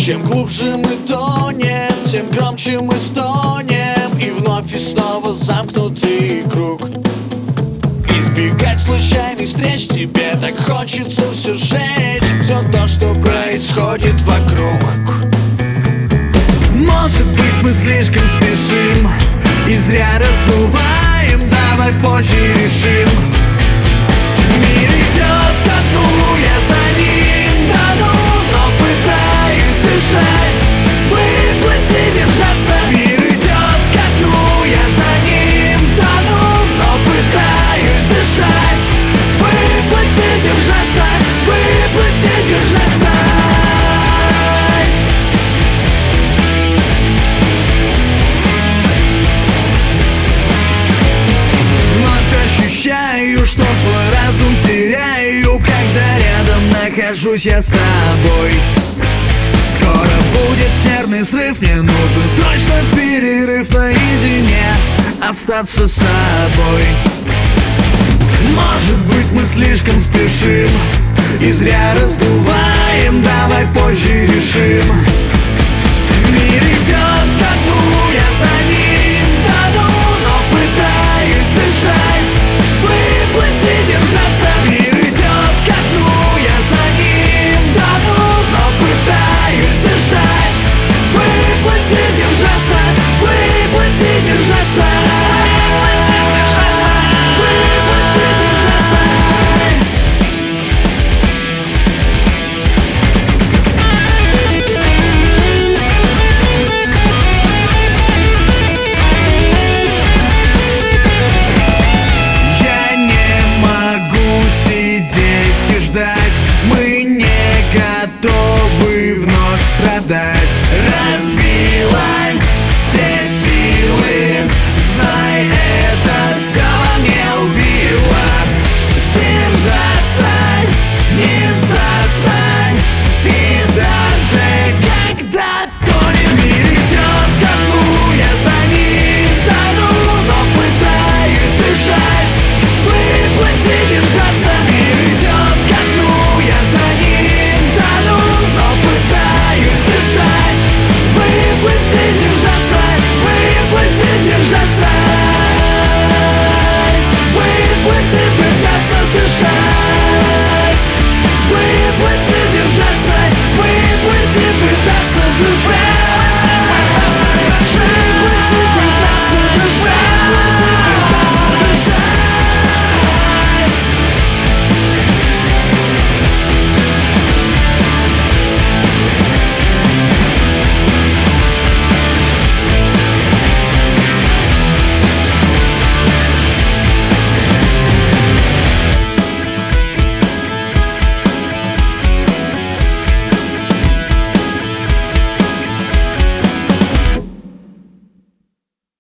Чем глубже мы тонем, тем громче мы стонем. И вновь и снова замкнутый круг. Избегать случайных встреч, тебе так хочется все сжечь, все то, что происходит вокруг. Может быть, мы слишком спешим и зря раздуваем, давай позже решим. Мир идет ко дну, я за ним тону, но пытаюсь дышать, выплыть и держаться. Мир идет ко дну, я за ним тону, но пытаюсь дышать, выплыть и держаться, выплыть и держаться. Ощущаю, что свой разум теряю, когда рядом нахожусь я с тобой. Скоро будет нервный срыв, мне нужен срочно перерыв, наедине остаться с собой. Может быть, мы слишком спешим и зря раздуваем, давай позже решим. Мир идет